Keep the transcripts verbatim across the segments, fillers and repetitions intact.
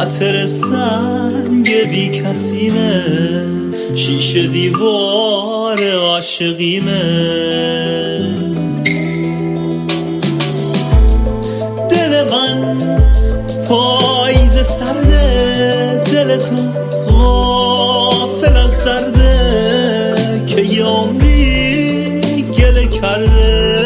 خاطر سنگ بی کسیمه، شیشه دیوار عاشقیمه. دل من پاییز سرده، دل تو غافل از درده که یه عمری گله کرده.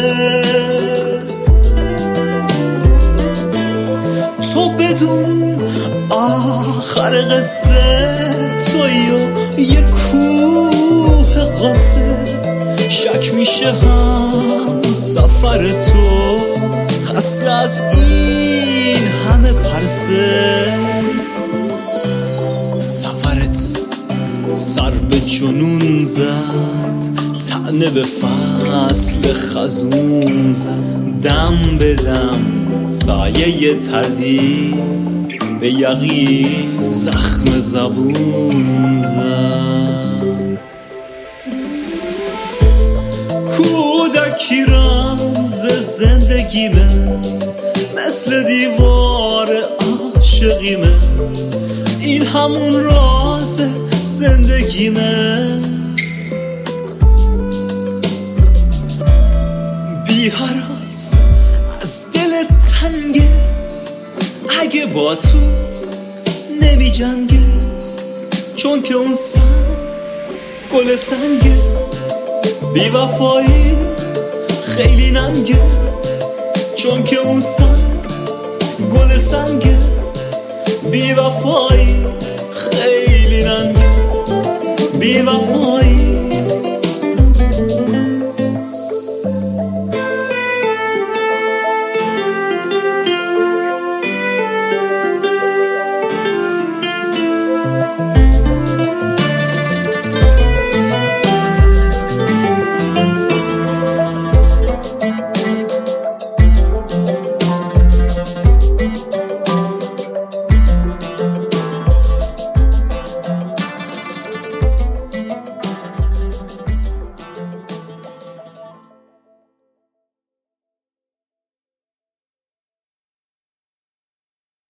تو بدون آخر قصه توی و یه کوه قصه، شک میشه هم سفر تو، خسته از این همه پرسه. سفرت سر به جنون زد، طعنه به فصل خزون زد، دم به دم سایه تردید به یقین زخم زبون زد. کودکی رمز زندگیمه، مثل دیوار عاشقیمه، این همون راز زندگیمه. بی هراس از دل تنگه، اگه با تو نمی جنگه، چون که اون سن گل سنگه. بی وفایی خیلی ننگه، چون که اون سن گل سنگه. بی وفایی خیلی ننگه، بی وفایی